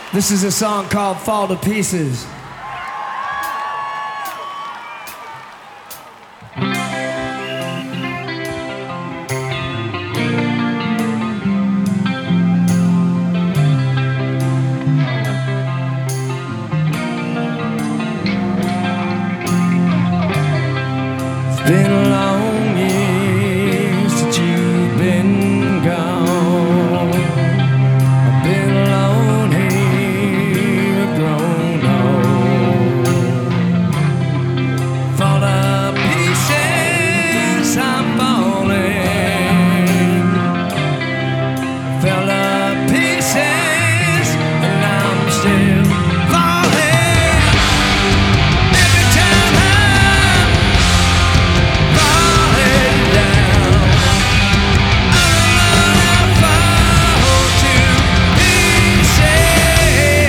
This is a song called Fall to Pieces. It's been a long year since you've been gone. I've been alone here, I've grown old. Fall to pieces, I'm falling. Fell to pieces, and I'm still falling. Every time I'm falling down, I fall to pieces.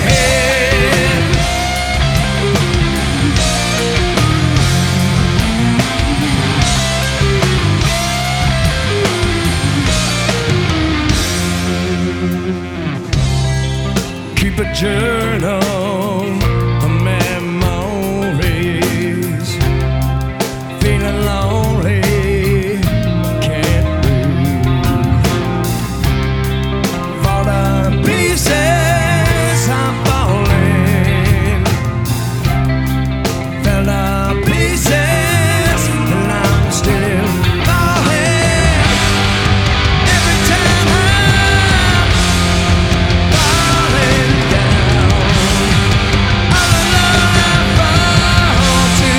Keep a journal of memories. Feeling lonely, can't breathe. Fall to pieces, I'm falling. Fell to pieces, and I'm still falling. Every time I'm falling down, all alone I fall to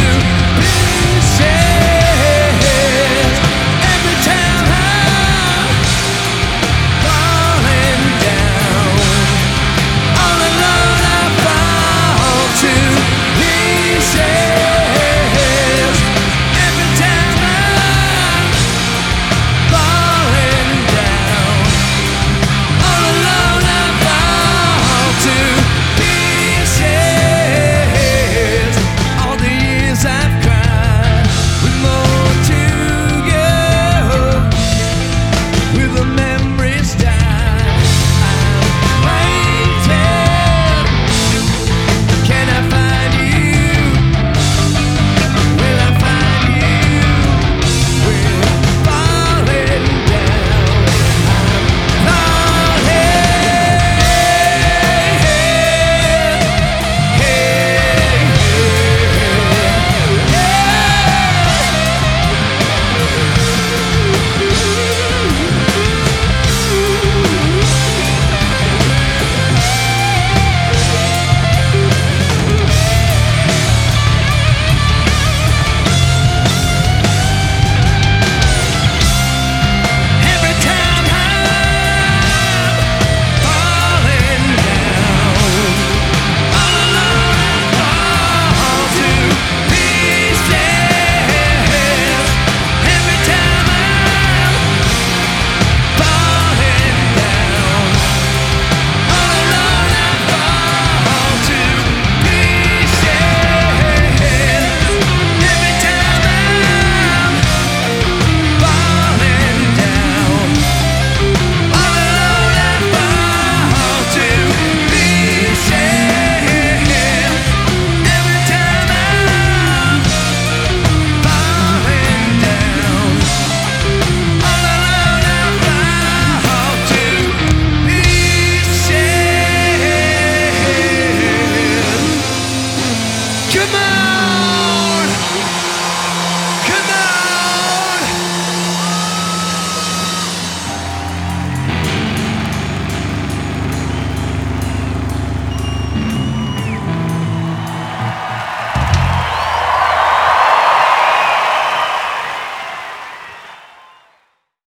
pieces. Every time I'm falling down, all alone I fall to pieces. Every time I'm falling down, all alone I fall to pieces. All the years I've cried with more to go, with the memories die. I'm waiting. Can I find you? Will I find you? We're falling down. I'm Every time I'm falling down, all alone I fall to pieces. Every time I'm falling down, all alone I fall to pieces. Every time I'm falling down, all alone I fall to pieces. Every time I'm falling down, all alone I fall to pieces. Come on!